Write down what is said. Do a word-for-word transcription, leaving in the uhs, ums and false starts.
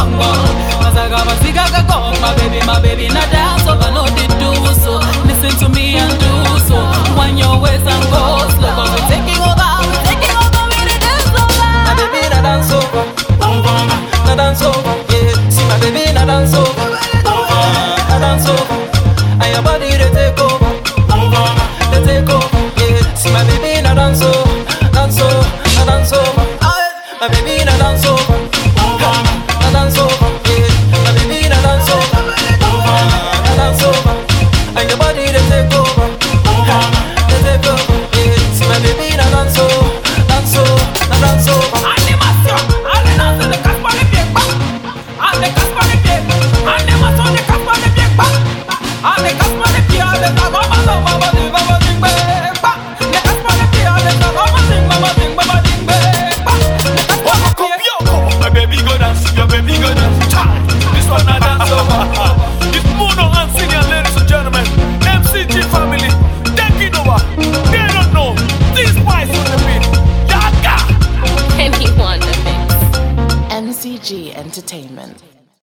bongo. Masaga masiga kako, my baby, my baby, na dance over, no they do so. Listen to me and do so. When your ways and go slow, cause we're taking over, we're taking over, we the dance over. My baby, na dance over, na dance over, yeah. See my baby, na dance over, na dance over. And your body they take over, they take over, yeah. See my baby, na dance over, dance over, na dance over. My baby, na dance over, na dance over, yeah. My baby, na dance over, na dance over. And your body they take over, they take over, yeah. See my baby, na dance over, dance over, na dance over. Animation, animation, the caspa de pied back, and the caspa de pied, animation, the caspa de pied back, and the caspa de pied, the caspa de pied, mama ding, mama ding, back, the caspa de pied, the caspa ding, mama ding, mama ding, back, the caspa de pied. My baby go dance, your baby go dance. Child, this one I dance over. It's Muno and Senior, ladies and gentlemen. M C G family, take it over. They don't know. This spice on the beat. Yaga! Anyone to mix. M C G Entertainment.